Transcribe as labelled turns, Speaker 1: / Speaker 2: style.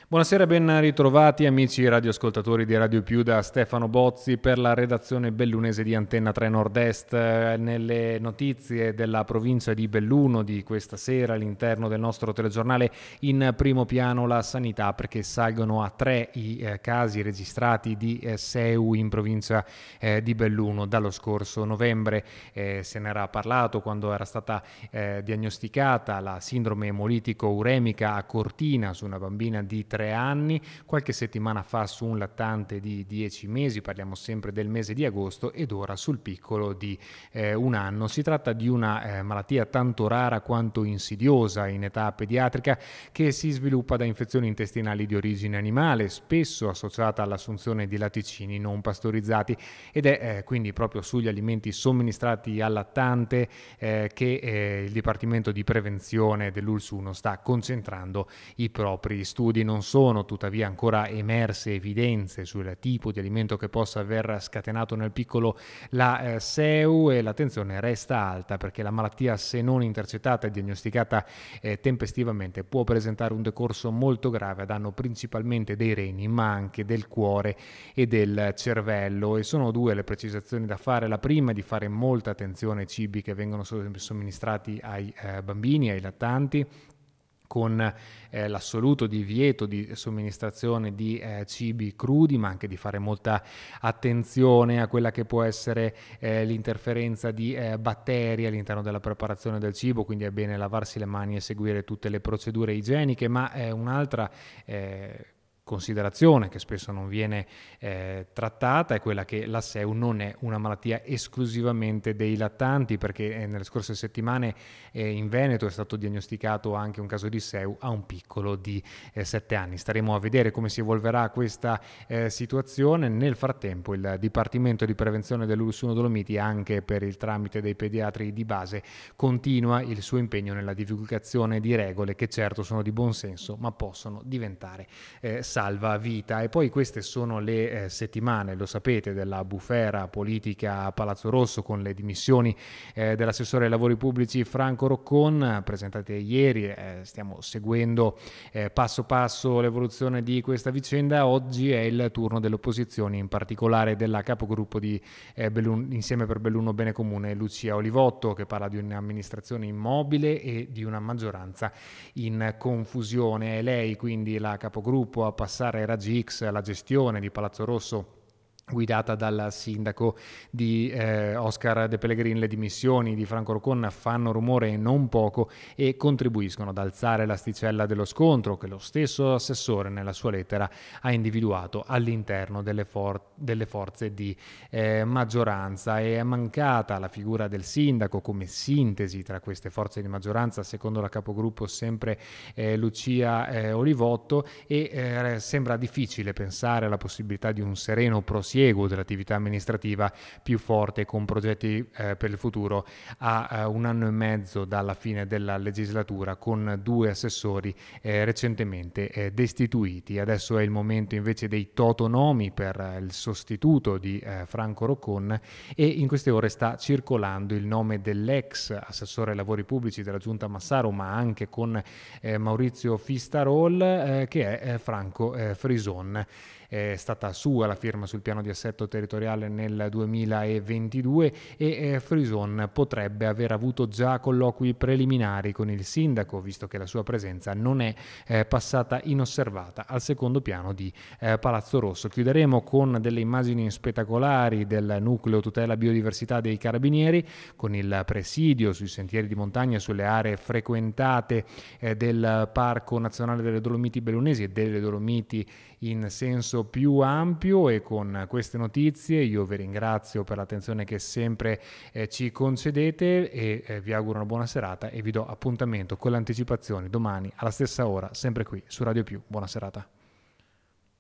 Speaker 1: Buonasera e ben ritrovati amici radioascoltatori di Radio Più da Stefano Bozzi per la redazione bellunese di Antenna 3 Nord-Est. Nelle notizie della provincia di Belluno di questa sera all'interno del nostro telegiornale, in primo piano la sanità, perché salgono a 3 i casi registrati di SEU in provincia di Belluno dallo scorso novembre. Se n'era parlato quando era stata diagnosticata la sindrome emolitico-uremica a Cortina su una bambina di 3 anni, qualche settimana fa su un lattante di 10 mesi, parliamo sempre del mese di agosto, ed ora sul piccolo di 1 anno. Si tratta di una malattia tanto rara quanto insidiosa in età pediatrica, che si sviluppa da infezioni intestinali di origine animale, spesso associata all'assunzione di latticini non pastorizzati, ed è quindi proprio sugli alimenti somministrati al lattante che il Dipartimento di Prevenzione dell'ULSS 1 sta concentrando i propri studi. Non sono tuttavia ancora emerse evidenze sul tipo di alimento che possa aver scatenato nel piccolo la SEU, e l'attenzione resta alta perché la malattia, se non intercettata e diagnosticata tempestivamente, può presentare un decorso molto grave a danno principalmente dei reni, ma anche del cuore e del cervello. E sono 2 le precisazioni da fare. La prima è di fare molta attenzione ai cibi che vengono somministrati ai bambini, ai lattanti, con l'assoluto divieto di somministrazione di cibi crudi, ma anche di fare molta attenzione a quella che può essere l'interferenza di batteri all'interno della preparazione del cibo, quindi è bene lavarsi le mani e seguire tutte le procedure igieniche. Ma un'altra considerazione che spesso non viene trattata è quella che la SEU non è una malattia esclusivamente dei lattanti, perché nelle scorse settimane in Veneto è stato diagnosticato anche un caso di SEU a un piccolo di 7 anni. Staremo a vedere come si evolverà questa situazione. Nel frattempo il Dipartimento di Prevenzione dell'ULSS 1 Dolomiti, anche per il tramite dei pediatri di base, continua il suo impegno nella divulgazione di regole che certo sono di buon senso, ma possono diventare salva vita. E poi queste sono le settimane, lo sapete, della bufera politica a Palazzo Rosso, con le dimissioni dell'assessore ai lavori pubblici Franco Roccon presentate ieri. Stiamo seguendo passo passo l'evoluzione di questa vicenda. Oggi è il turno delle opposizioni, in particolare della capogruppo di Insieme per Belluno Bene Comune, Lucia Olivotto, che parla di un'amministrazione immobile e di una maggioranza in confusione. È lei quindi la capogruppo a passare ai raggi X la gestione di Palazzo Rosso guidata dal sindaco di Oscar De Pellegrin. Le dimissioni di Franco Roccon fanno rumore e non poco, e contribuiscono ad alzare l'asticella dello scontro che lo stesso assessore nella sua lettera ha individuato all'interno delle forze di maggioranza. È mancata la figura del sindaco come sintesi tra queste forze di maggioranza, secondo la capogruppo sempre Lucia Olivotto, e sembra difficile pensare alla possibilità di un sereno prosieguo dell'attività amministrativa più forte, con progetti per il futuro a 1 anno e mezzo dalla fine della legislatura, con 2 assessori recentemente destituiti. Adesso è il momento invece dei totonomi per il sostituto di Franco Roccon, e in queste ore sta circolando il nome dell'ex assessore ai lavori pubblici della Giunta Massaro, ma anche con Maurizio Fistarol, che è Franco Frison. È stata sua la firma sul piano di assetto territoriale nel 2022, e Frison potrebbe aver avuto già colloqui preliminari con il sindaco, visto che la sua presenza non è passata inosservata al secondo piano di Palazzo Rosso. Chiuderemo con delle immagini spettacolari del nucleo tutela biodiversità dei Carabinieri, con il presidio sui sentieri di montagna, sulle aree frequentate del Parco Nazionale delle Dolomiti Bellunesi e delle Dolomiti in senso più ampio. E con queste notizie io vi ringrazio per l'attenzione che sempre ci concedete, e vi auguro una buona serata, e vi do appuntamento con le anticipazioni domani alla stessa ora, sempre qui su Radio Più. Buona serata.